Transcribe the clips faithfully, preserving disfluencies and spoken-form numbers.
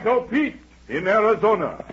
Pancho Pete in Arizona.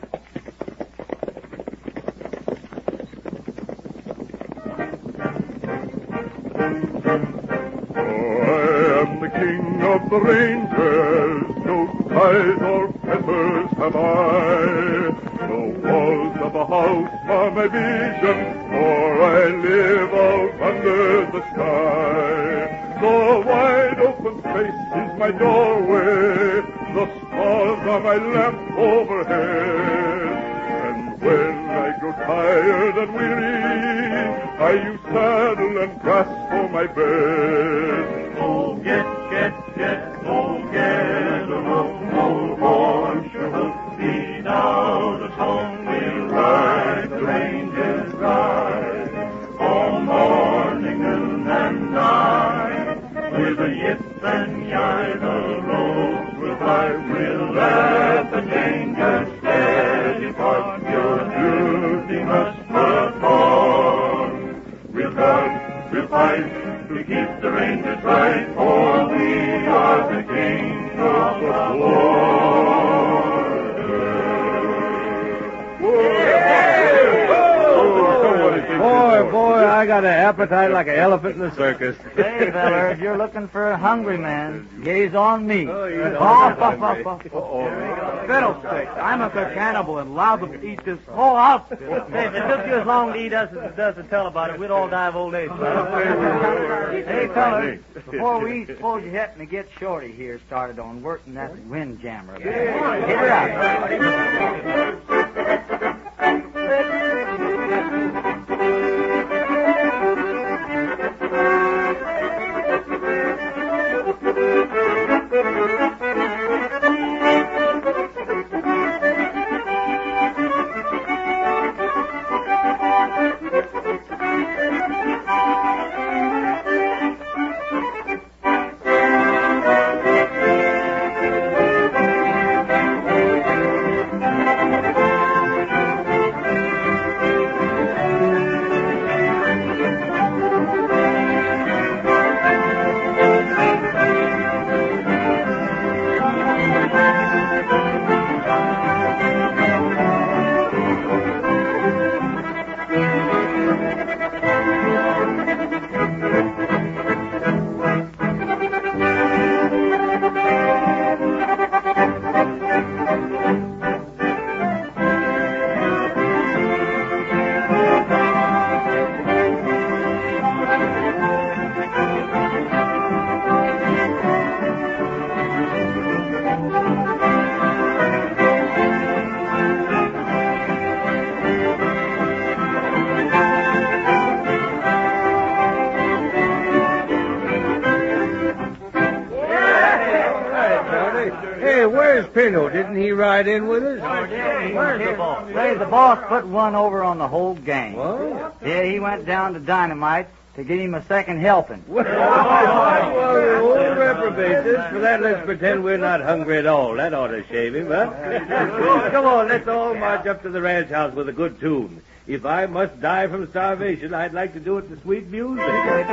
King of the Rangers, no ties or fetters have I. The walls of a house are my vision, for I live out under the sky. The wide open space is my doorway, the stars are my lamp overhead. And when I grow tired and weary, I use saddle and grass for my bed. Oh, get, get, get, oh, get a rope, old horn, sure hook me down a song. We'll ride the ranges ride, all morning, noon, and night. With a yip and yie, the roads will fly. We'll let the danger steady part. Your duty must perform. We'll guard, we'll fight, to keep the Rangers right, for we are the kings of the Boy, boy, I got an appetite like an elephant in the circus. Hey, feller, if you're looking for a hungry man, gaze on me. Oh, you don't Off, look off, hungry. off, off. Fiddlesticks, I'm a cannibal and liable to eat this whole outfit. Hey, if it took you as long to eat us as it does to tell about it, we'd all die of old age. Hey, feller, before we eat, suppose you happen to get Shorty here started on working that windjammer. Get her out. Didn't he ride in with us? Where's the boss? Say, the boss put one over on the whole gang. What? Yeah, he went down to Dynamite to get him a second helping. Well, well, the old reprobate. Just for that, let's pretend we're not hungry at all. That ought to shave him, huh? Come on, let's all march up to the ranch house with a good tune. If I must die from starvation, I'd like to do it to sweet music.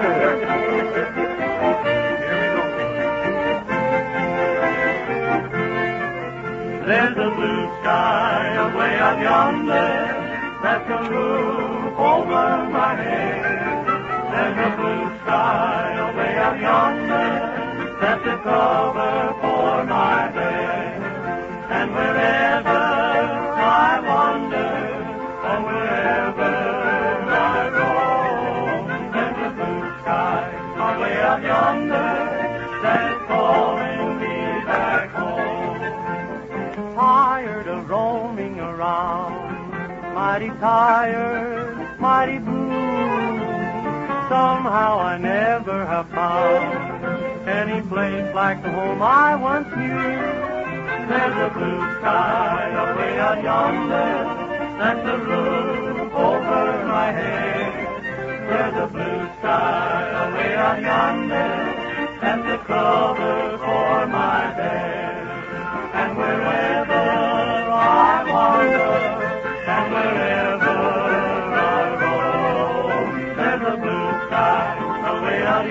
There's a blue sky away out yonder, that's a roof over my head. There's a blue sky away out yonder, that's a cover for my bed. And wherever I wander, and wherever I roam, there's a blue sky away out yonder, that's calling me back home. Tired of roaming around, mighty tired, mighty blue. Somehow I never have found any place like the home I once knew. There's a blue sky away out yonder, that's the roof over my head. There's a blue sky away out yonder, that's the cover for my bed. And wherever I wander, and wherever I roam, there's a blue sky away out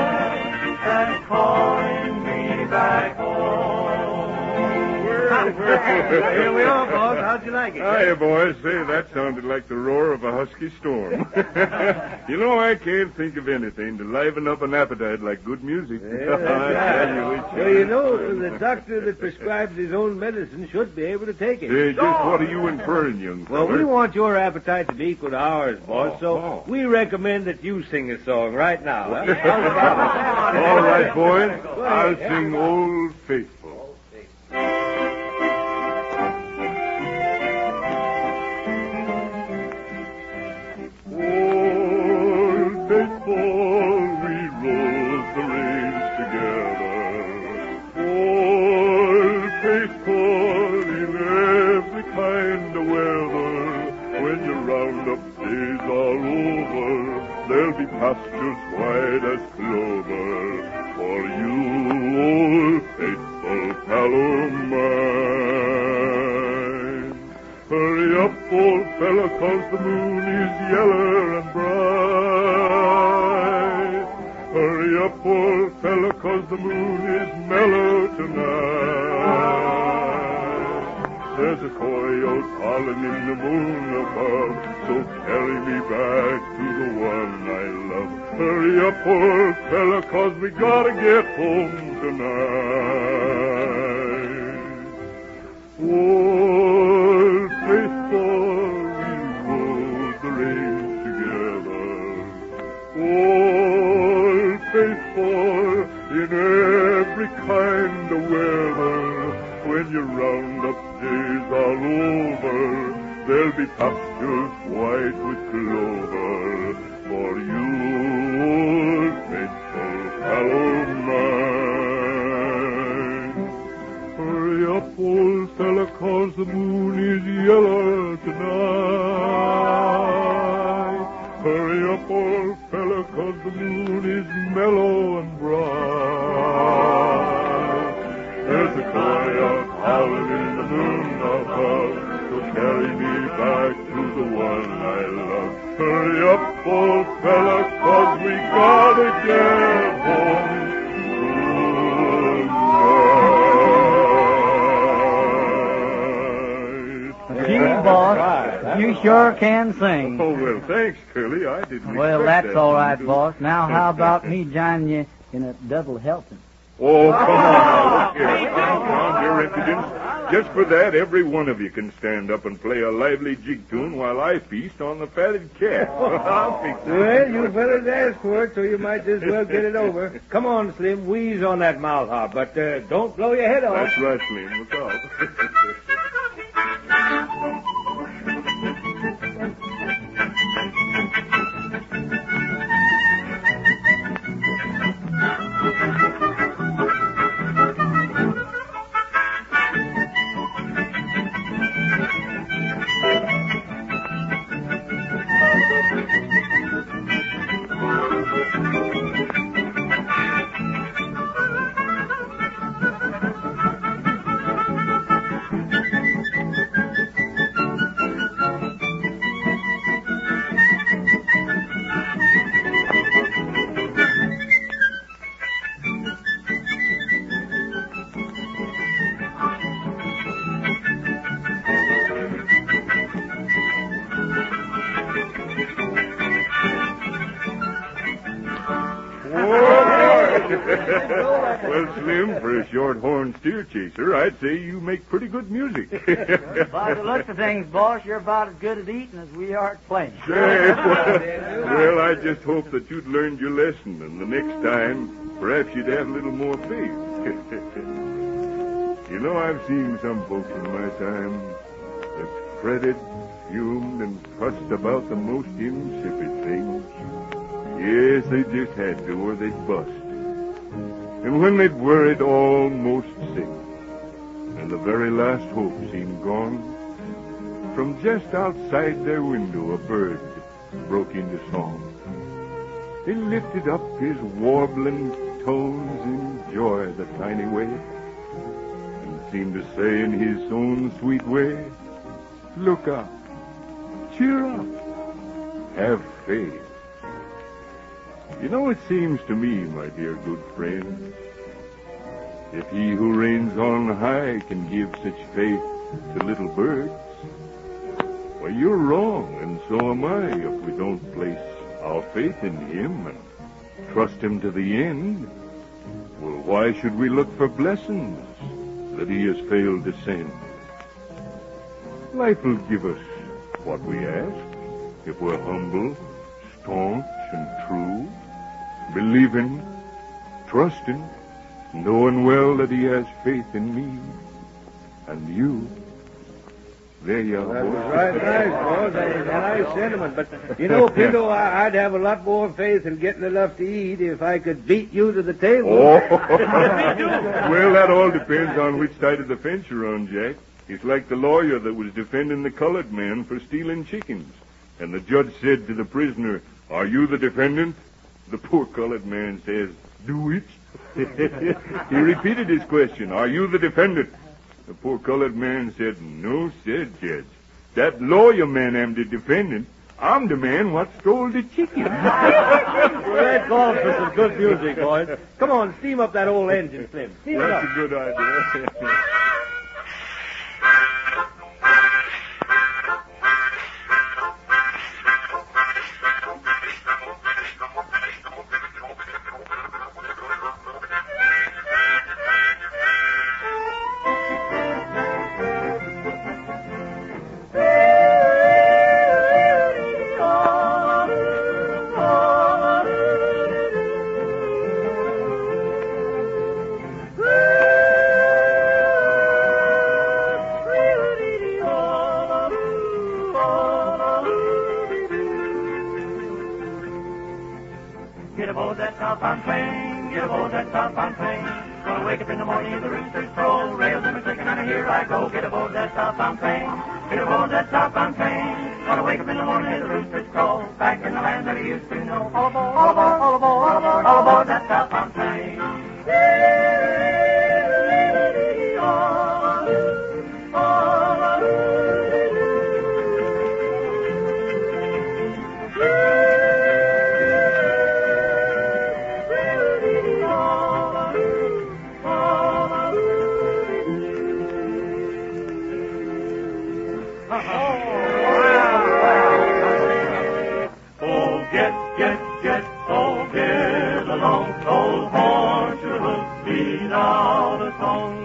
yonder, that's calling me back home. Here we are, boss. How'd you like it? Hiya, boys. Say, that sounded like the roar of a husky storm. You know, I can't think of anything to liven up an appetite like good music. Yeah, that's I right. tell you, it's Well, you know, the doctor that prescribes his own medicine should be able to take it. Hey, just what are you inferring, young Well, feller? we want your appetite to be equal to ours, boss, Oh, so oh. we recommend that you sing a song right now. Huh? All right, boys. I'll sing Old Faithful. Old Faithful, we rode the range together. Old Faithful, in every kind of weather. When your roundup days are over, there'll be pastures white as clover for you, old faithful pal of mine. Hurry up, old fella, 'cause the moon is yeller and bright. Hurry up, old fella, 'cause the moon is mellow tonight. There's a coyote calling in the moon above, so carry me back to the one I love. Hurry up, old fella, 'cause we gotta get home tonight. Old faithful, we rode the range together. Old faithful, in every kind of weather. When your roundup days are over, there'll be pastures white with clover for you, old faithful pal of mine. Hurry up, old fella, 'cause the moon is yellow tonight. Hurry up, old fella, 'cause the moon is mellow and bright. There's a coyote howling in the moon above, so carry me back to the one I love. Hurry up, old fella, 'cause we gotta get home tonight. Gee, boss, you sure can sing. Oh, well, thanks, Curly. I didn't Well, expect that's that all from right, you. boss. Now, how about me joining you in a double helping? Oh, come on now. Look here. Calm down, your impudence. Just for that, every one of you can stand up and play a lively jig tune while I feast on the fatted calf. I'll fix it. Well, you fellas asked for it, so you might as well get it over. Come on, Slim, wheeze on that mouth harp, but uh, don't blow your head off. That's right, Slim. Look out. Well, Slim, for a short-horned steer chaser, I'd say you make pretty good music. By the looks of things, boss, you're about as good at eating as we are at playing. Say, well, well, I just hope that you'd learned your lesson, and the next time, perhaps you'd have a little more faith. You know, I've seen some folks in my time that's fretted, fumed, and fussed about the most insipid things. Yes, they just had to, or they'd bust. And when they'd worried almost sick, and the very last hope seemed gone, from just outside their window a bird broke into song. He lifted up his warbling tones in joy the tiny way, and seemed to say in his own sweet way, look up, cheer up, have faith. You know, it seems to me, my dear good friend, if he who reigns on high can give such faith to little birds. Well, you're wrong, and so am I, if we don't place our faith in him and trust him to the end. Well, why should we look for blessings that he has failed to send? Life will give us what we ask if we're humble, staunch, and true, believing, trusting, knowing well that he has faith in me and you. There you are. That was right nice, boy. That was a nice sentiment. But, you know, Pinto, I, I'd have a lot more faith in getting enough to eat if I could beat you to the table. Oh. Well, that all depends on which side of the fence you're on, Jack. It's like the lawyer that was defending the colored man for stealing chickens. And the judge said to the prisoner, "Are you the defendant?" The poor colored man says, "Do it." He repeated his question, "Are you the defendant?" The poor colored man said, "No, said Judge. That lawyer man am the defendant. I'm the man what stole the chicken." Well, that calls for some good music, boys. Come on, steam up that old engine, Slim. Steam it up. That's a good idea. Get aboard that southbound train, get aboard that southbound train. Gonna wake up in the morning, the roosters crow, rails in a clicking, and here I go. Get aboard that southbound train, get aboard that southbound train. Gonna wake up in the morning, the roosters crow, back in the land that I used to know. All aboard, all aboard, all aboard, all aboard, all aboard that southbound train. Oh, get, get, get, oh, get along, old horse, your hoof beat out a song.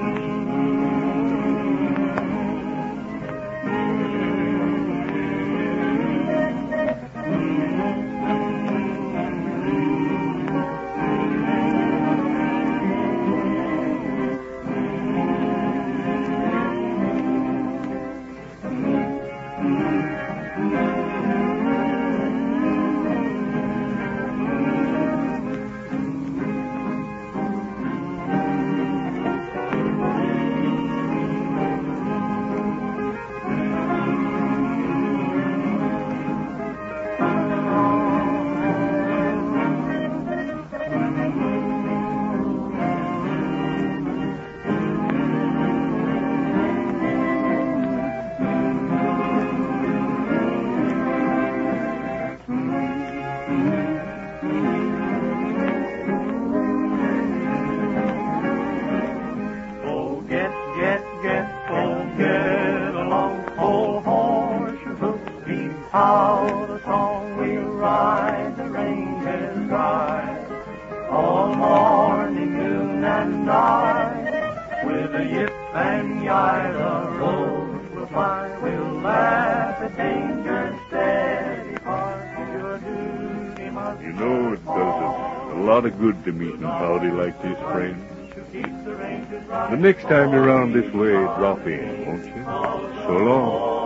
Out a song we'll ride, the rain is dry. All morning, noon and night, with a yip and yi, the road will fly. We'll laugh at danger's steady part. Your duty must You know, it does us a lot of good to meet and howdy like this, friend. The next time you're around this way, drop in, won't you? So long.